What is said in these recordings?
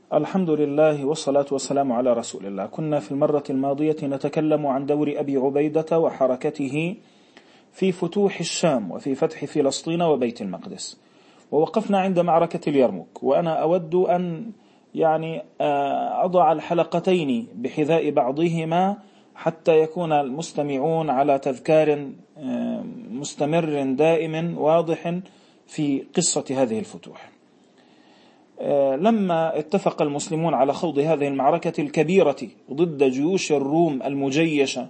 الحمد لله والصلاة والسلام على رسول الله. كنا في المرة الماضية نتكلم عن دور أبي عبيدة وحركته في فتوح الشام وفي فتح فلسطين وبيت المقدس، ووقفنا عند معركة اليرموك. وأنا أود أن أضع الحلقتين بحذاء بعضهما حتى يكون المستمعون على تذكار مستمر دائم واضح في قصة هذه الفتوح. لما اتفق المسلمون على خوض هذه المعركة الكبيرة ضد جيوش الروم المجيشة،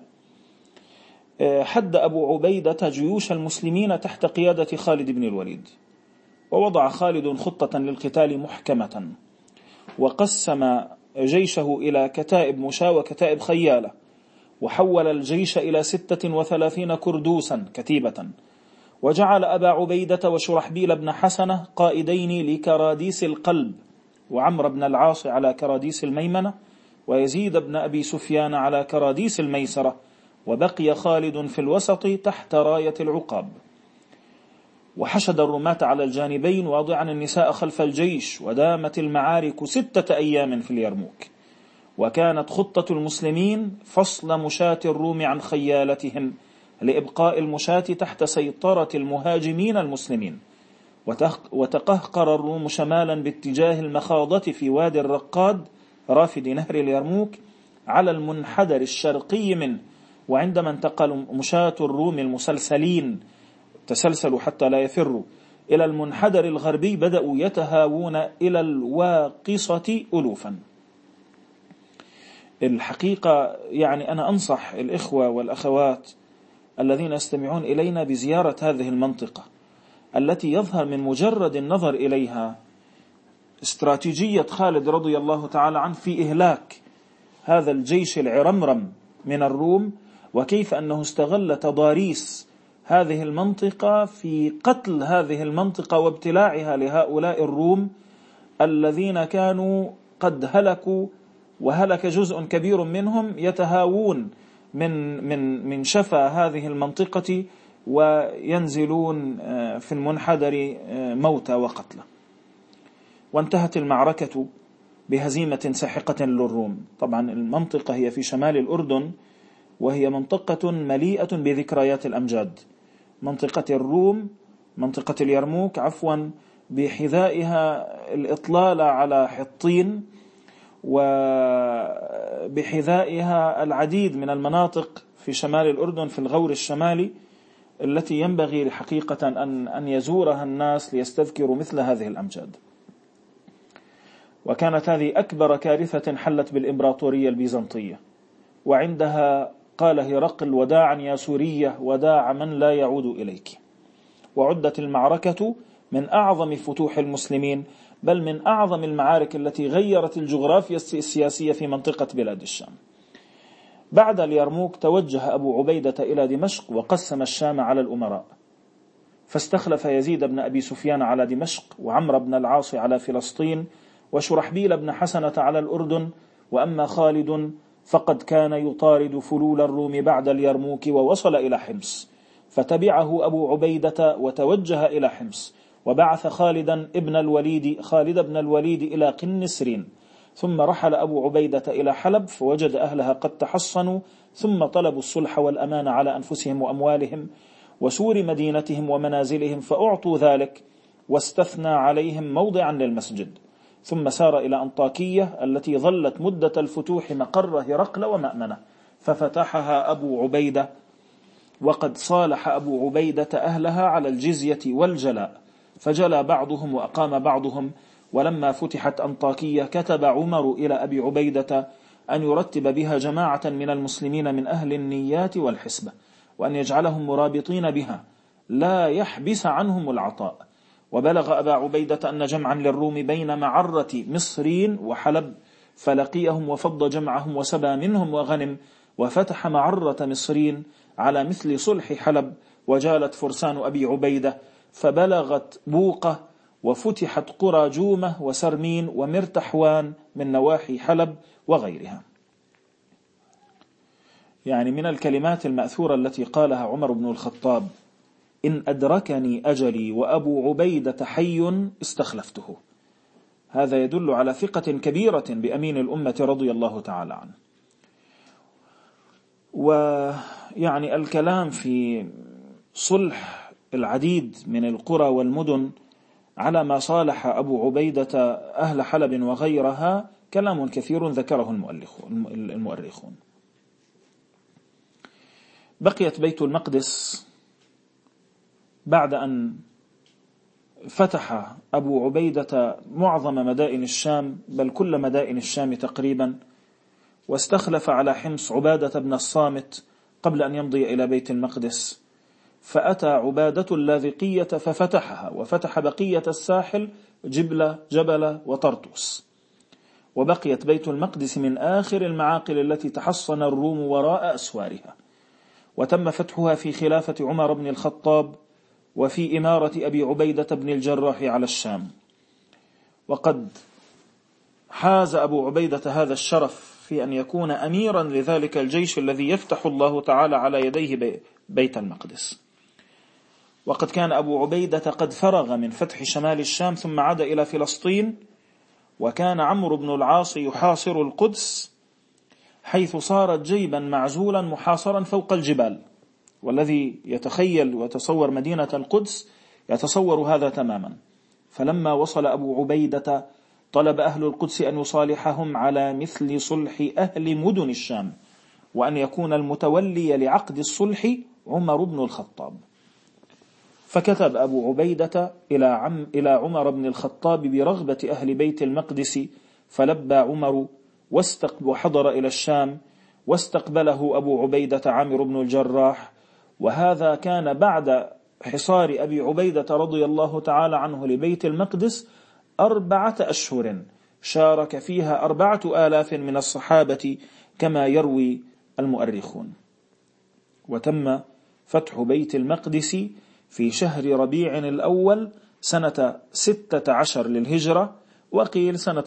حد أبو عبيدة جيوش المسلمين تحت قيادة خالد بن الوليد، ووضع خالد خطة للقتال محكمة، وقسم جيشه إلى كتائب مشاة وكتائب خيالة، وحول الجيش إلى 36 كردوسا كتيبة، وجعل أبا عبيدة وشرحبيل بن حسنة قائدين لكراديس القلب، وعمر بن العاص على كراديس الميمنة، ويزيد بن أبي سفيان على كراديس الميسرة، وبقي خالد في الوسط تحت راية العقاب. وحشد الرماة على الجانبين واضعا النساء خلف الجيش، ودامت المعارك 6 أيام في اليرموك. وكانت خطة المسلمين فصل مشاة الروم عن خيالتهم لإبقاء المشاة تحت سيطرة المهاجمين المسلمين، وتقهقر الروم شمالا باتجاه المخاضة في وادي الرقاد رافد نهر اليرموك على المنحدر الشرقي منه. وعندما انتقل مشاة الروم المسلسلين تسلسلوا حتى لا يفروا إلى المنحدر الغربي، بدأوا يتهاوون إلى الواقصة ألوفا. الحقيقة أنا أنصح الإخوة والأخوات الذين يستمعون إلينا بزيارة هذه المنطقة التي يظهر من مجرد النظر إليها استراتيجية خالد رضي الله تعالى عنه في إهلاك هذا الجيش العرمرم من الروم، وكيف أنه استغل تضاريس هذه المنطقة في قتل هذه المنطقة وابتلاعها لهؤلاء الروم الذين كانوا قد هلكوا، وهلك جزء كبير منهم يتهاوون من شفا هذه المنطقة وينزلون في المنحدر موتى وقتلى. وانتهت المعركة بهزيمة ساحقة للروم. طبعا المنطقة هي في شمال الأردن، وهي منطقة مليئة بذكريات الأمجاد. منطقة الروم، منطقة اليرموك بحذائها الإطلالة على حطين، وبحذائها العديد من المناطق في شمال الأردن في الغور الشمالي التي ينبغي حقيقة أن يزورها الناس ليستذكروا مثل هذه الأمجاد. وكانت هذه أكبر كارثة حلت بالإمبراطورية البيزنطية، وعندها قال هرقل: وداعا يا سورية، وداع من لا يعود إليك. وعدت المعركة من أعظم فتوح المسلمين، بل من أعظم المعارك التي غيرت الجغرافيا السياسية في منطقة بلاد الشام. بعد اليرموك توجه أبو عبيدة إلى دمشق، وقسم الشام على الأمراء، فاستخلف يزيد بن أبي سفيان على دمشق، وعمر بن العاص على فلسطين، وشرحبيل بن حسنة على الأردن. وأما خالد فقد كان يطارد فلول الروم بعد اليرموك ووصل إلى حمص، فتبعه أبو عبيدة وتوجه إلى حمص، وبعث خالد بن الوليد إلى قنسرين. ثم رحل أبو عبيدة إلى حلب، فوجد أهلها قد تحصنوا، ثم طلبوا الصلح والأمان على أنفسهم وأموالهم وسور مدينتهم ومنازلهم، فأعطوا ذلك، واستثنى عليهم موضعا للمسجد. ثم سار إلى أنطاكية التي ظلت مدة الفتوح مقر هرقل ومأمنة، ففتحها أبو عبيدة، وقد صالح أبو عبيدة أهلها على الجزية والجلاء، فجلى بعضهم وأقام بعضهم. ولما فتحت أنطاكية كتب عمر إلى أبي عبيدة أن يرتب بها جماعة من المسلمين من أهل النيات والحسبة، وأن يجعلهم مرابطين بها لا يحبس عنهم العطاء. وبلغ أبا عبيدة أن جمعا للروم بين معرة مصرين وحلب، فلقيهم وفض جمعهم وسبى منهم وغنم، وفتح معرة مصرين على مثل صلح حلب. وجالت فرسان أبي عبيدة فبلغت بوقة، وفتحت قرى جومة وسرمين ومرتحوان من نواحي حلب وغيرها. من الكلمات المأثورة التي قالها عمر بن الخطاب: إن أدركني أجلي وأبو عبيدة حي استخلفته. هذا يدل على ثقة كبيرة بأمين الأمة رضي الله تعالى عنه. ويعني الكلام في صلح العديد من القرى والمدن على ما صالح أبو عبيدة أهل حلب وغيرها كلام كثير ذكره المؤرخون. بقيت بيت المقدس بعد أن فتح أبو عبيدة معظم مدائن الشام، بل كل مدائن الشام تقريبا، واستخلف على حمص عبادة بن الصامت قبل أن يمضي إلى بيت المقدس، فأتى عبادة اللاذقية ففتحها، وفتح بقية الساحل جبل وطرطوس، وبقيت بيت المقدس من آخر المعاقل التي تحصن الروم وراء أسوارها، وتم فتحها في خلافة عمر بن الخطاب وفي إمارة أبي عبيدة بن الجراح على الشام. وقد حاز أبو عبيدة هذا الشرف في أن يكون أميرا لذلك الجيش الذي يفتح الله تعالى على يديه بيت المقدس. وقد كان أبو عبيدة قد فرغ من فتح شمال الشام ثم عاد إلى فلسطين، وكان عمرو بن العاص يحاصر القدس، حيث صارت جيبا معزولا محاصرا فوق الجبال، والذي يتخيل ويتصور مدينة القدس يتصور هذا تماما. فلما وصل أبو عبيدة طلب أهل القدس أن يصالحهم على مثل صلح أهل مدن الشام، وأن يكون المتولي لعقد الصلح عمر بن الخطاب. فكتب أبو عبيدة إلى عمر بن الخطاب برغبة أهل بيت المقدس، فلبى عمر وحضر إلى الشام، واستقبله أبو عبيدة عامر بن الجراح. وهذا كان بعد حصار أبي عبيدة رضي الله تعالى عنه لبيت المقدس 4 أشهر شارك فيها 4000 من الصحابة كما يروي المؤرخون. وتم فتح بيت المقدس في شهر ربيع الأول سنة 16 للهجرة، وقيل سنة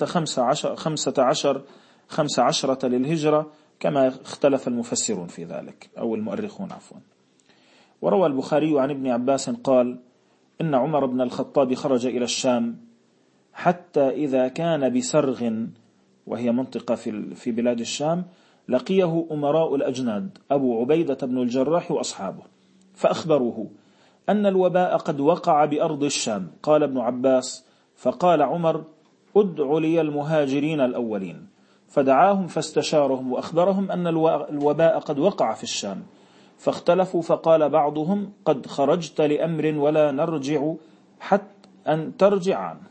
15 للهجرة، كما اختلف المفسرون في ذلك أو المؤرخون عفوا. وروى البخاري عن ابن عباس قال: إن عمر بن الخطاب خرج إلى الشام حتى إذا كان بسرغ، وهي منطقة في بلاد الشام، لقيه أمراء الأجناد أبو عبيدة بن الجراح وأصحابه، فأخبروه أن الوباء قد وقع بأرض الشام. قال ابن عباس: فقال عمر: ادع لي المهاجرين الأولين، فدعاهم فاستشارهم وأخبرهم أن الوباء قد وقع في الشام، فاختلفوا، فقال بعضهم: قد خرجت لأمر ولا نرجع حتى أن ترجع عنه،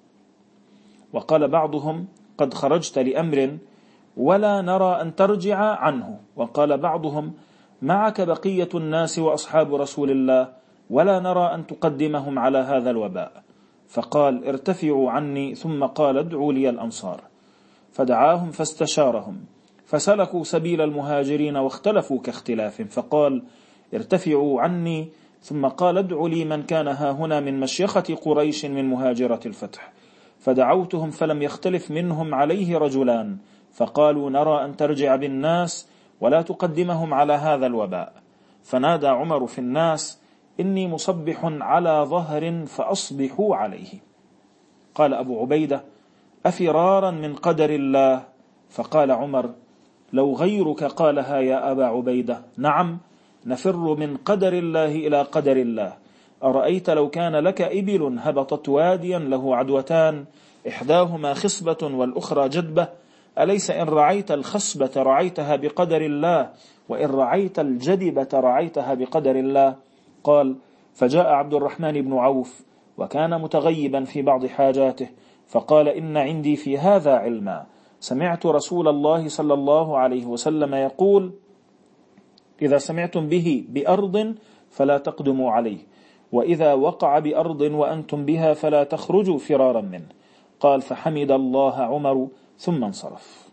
وقال بعضهم: قد خرجت لأمر ولا نرى أن ترجع عنه، وقال بعضهم: معك بقية الناس وأصحاب رسول الله ولا نرى أن تقدمهم على هذا الوباء. فقال: ارتفعوا عني. ثم قال: ادعوا لي الأنصار، فدعاهم فاستشارهم، فسلكوا سبيل المهاجرين واختلفوا كاختلاف، فقال: ارتفعوا عني. ثم قال: ادعوا لي من كان هاهنا من مشيخة قريش من مهاجرة الفتح، فدعوتهم فلم يختلف منهم عليه رجلان، فقالوا: نرى أن ترجع بالناس ولا تقدمهم على هذا الوباء. فنادى عمر في الناس: إني مصبح على ظهر فأصبحوا عليه. قال أبو عبيدة: أفرارا من قدر الله؟ فقال عمر: لو غيرك قالها يا أبا عبيدة. نعم، نفر من قدر الله إلى قدر الله. أرأيت لو كان لك إبل هبطت واديا له عدوتان، إحداهما خصبة والأخرى جدبة، أليس إن رعيت الخصبة رعيتها بقدر الله، وإن رعيت الجدبة رعيتها بقدر الله؟ قال: فجاء عبد الرحمن بن عوف وكان متغيبا في بعض حاجاته، فقال: إن عندي في هذا علما، سمعت رسول الله صلى الله عليه وسلم يقول: إذا سمعتم به بأرض فلا تقدموا عليه، وإذا وقع بأرض وأنتم بها فلا تخرجوا فرارا منه. قال: فحمد الله عمر ثم انصرف.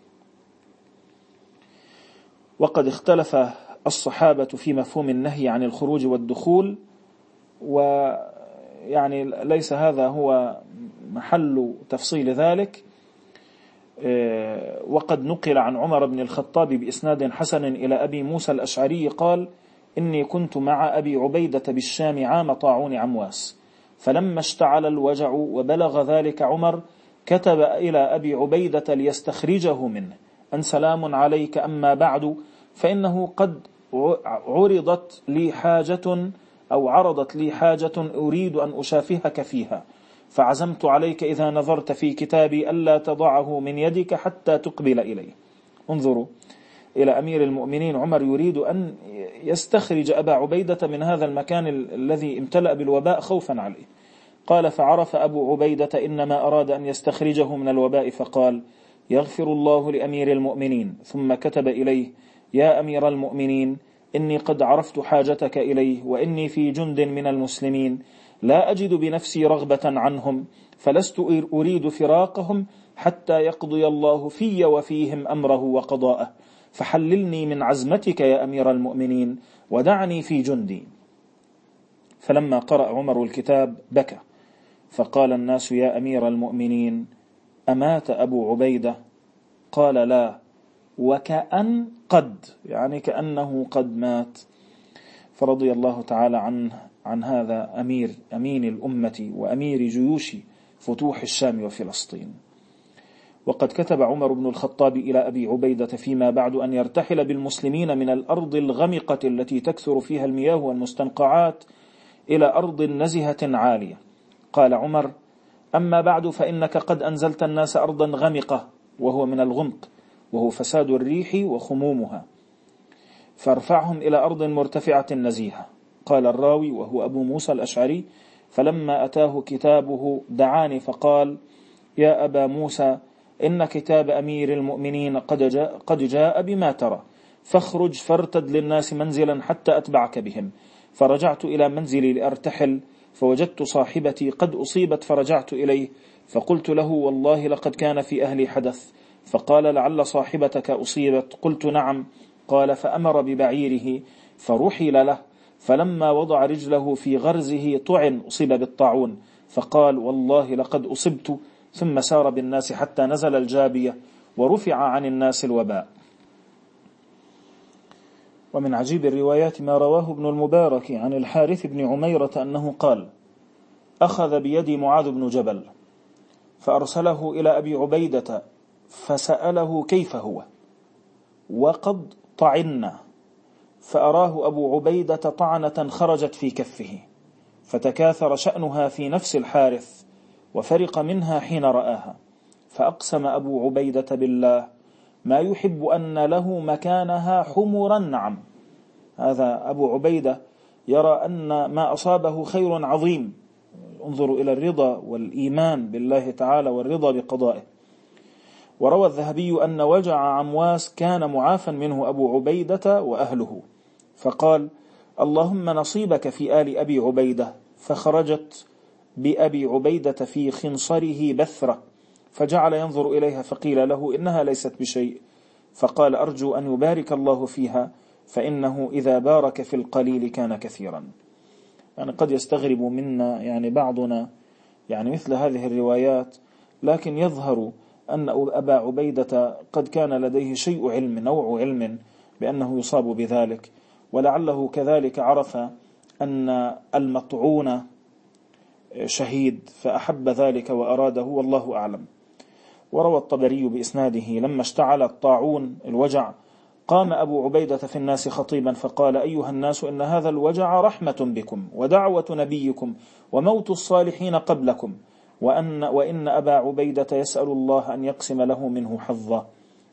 وقد اختلف الصحابة في مفهوم النهي عن الخروج والدخول، ويعني ليس هذا هو محل تفصيل ذلك. وقد نقل عن عمر بن الخطاب بإسناد حسن إلى أبي موسى الأشعري قال: إني كنت مع أبي عبيدة بالشام عام طاعون عمواس، فلما اشتعل الوجع وبلغ ذلك عمر كتب إلى أبي عبيدة ليستخرجه منه أن سلام عليك، أما بعد فإنه قد عرضت لي حاجة أو عرضت لي حاجة أريد أن أشافهك فيها، فعزمت عليك إذا نظرت في كتابي ألا تضعه من يدك حتى تقبل إليه. انظروا إلى أمير المؤمنين، عمر يريد أن يستخرج أبا عبيدة من هذا المكان الذي امتلأ بالوباء خوفا عليه. قال: فعرف أبو عبيدة إنما أراد أن يستخرجه من الوباء، فقال: يغفر الله لأمير المؤمنين. ثم كتب إليه: يا أمير المؤمنين، إني قد عرفت حاجتك إليه، وإني في جند من المسلمين لا أجد بنفسي رغبة عنهم، فلست أريد فراقهم حتى يقضي الله في وفيهم أمره وقضاءه، فحللني من عزمتك يا أمير المؤمنين ودعني في جندي. فلما قرأ عمر الكتاب بكى، فقال الناس: يا أمير المؤمنين، أمات أبو عبيدة؟ قال: لا، وكأن قد، يعني كأنه قد مات. فرضي الله تعالى عن هذا أمين الأمة وأمير جيوش فتوح الشام وفلسطين. وقد كتب عمر بن الخطاب إلى أبي عبيدة فيما بعد أن يرتحل بالمسلمين من الأرض الغمقة التي تكثر فيها المياه والمستنقعات إلى أرض نزهة عالية. قال عمر: أما بعد فإنك قد أنزلت الناس أرضا غمقة، وهو من الغمق وهو فساد الريح وخمومها، فارفعهم إلى أرض مرتفعة نزيهة. قال الراوي وهو أبو موسى الأشعري: فلما أتاه كتابه دعاني فقال: يا أبا موسى، إن كتاب أمير المؤمنين قد جاء بما ترى، فاخرج فارتد للناس منزلا حتى أتبعك بهم. فرجعت إلى منزلي لأرتحل، فوجدت صاحبتي قد أصيبت، فرجعت إليه فقلت له: والله لقد كان في أهلي حدث. فقال: لعل صاحبتك أصيبت. قلت: نعم. قال: فأمر ببعيره فرحل له، فلما وضع رجله في غرزه طعن، أصيب بالطاعون، فقال: والله لقد أصبت. ثم سار بالناس حتى نزل الجابية ورفع عن الناس الوباء. ومن عجيب الروايات ما رواه ابن المبارك عن الحارث بن عميرة أنه قال: أخذ بيدي معاذ بن جبل فأرسله إلى أبي عبيدة فسأله كيف هو، وقد طعنا، فأراه أبو عبيدة طعنة خرجت في كفه، فتكاثر شأنها في نفس الحارث وفرق منها حين رآها، فأقسم أبو عبيدة بالله ما يحب أن له مكانها حمر النعم. هذا أبو عبيدة يرى أن ما أصابه خير عظيم. انظروا إلى الرضا والإيمان بالله تعالى والرضا بقضائه. وروى الذهبي أن وجع عمواس كان معافا منه أبو عبيدة وأهله، فقال: اللهم نصيبك في آل أبي عبيدة. فخرجت بأبي عبيدة في خنصره بثرة، فجعل ينظر إليها، فقيل له: إنها ليست بشيء. فقال: أرجو أن يبارك الله فيها، فإنه إذا بارك في القليل كان كثيرا. يعني قد يستغرب منا بعضنا مثل هذه الروايات، لكن يظهر أن أبا عبيدة قد كان لديه شيء علم، نوع علم بأنه يصاب بذلك، ولعله كذلك عرف أن المطعون شهيد فأحب ذلك وأراده، والله أعلم. وروى الطبري بإسناده: لما اشتعل الطاعون الوجع قام أبو عبيدة في الناس خطيبا فقال: أيها الناس، إن هذا الوجع رحمة بكم ودعوة نبيكم وموت الصالحين قبلكم، وإن أبا عبيدة يسأل الله أن يقسم له منه حظا.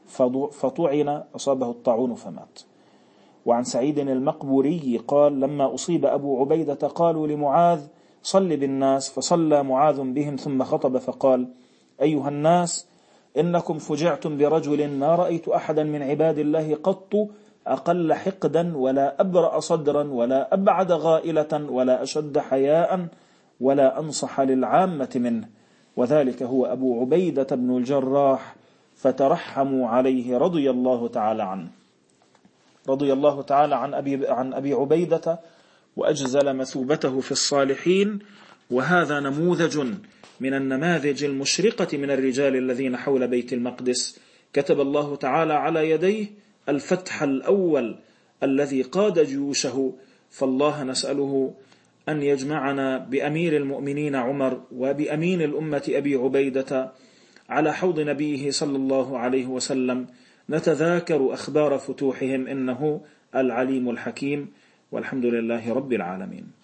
فطعن، أصابه الطاعون فمات. وعن سعيد المقبوري قال: لما أصيب أبو عبيدة قالوا لمعاذ: صل بالناس، فصلى معاذ بهم ثم خطب فقال: أيها الناس، إنكم فجعتم برجل ما رأيت أحدا من عباد الله قط أقل حقدا ولا أبرأ صدرا ولا أبعد غائلة ولا أشد حياء ولا أنصح للعامة منه، وذلك هو أبو عبيدة بن الجراح، فترحموا عليه رضي الله تعالى عنه. رضي الله تعالى عن أبي عبيدة وأجزل مثوبته في الصالحين. وهذا نموذج من النماذج المشرقة من الرجال الذين حول بيت المقدس كتب الله تعالى على يديه الفتح الأول الذي قاد جيوشه. فالله نسأله أن يجمعنا بأمير المؤمنين عمر وبأمين الأمة أبي عبيدة على حوض نبيه صلى الله عليه وسلم نتذاكر أخبار فتوحهم، إنه العليم الحكيم. والحمد لله رب العالمين.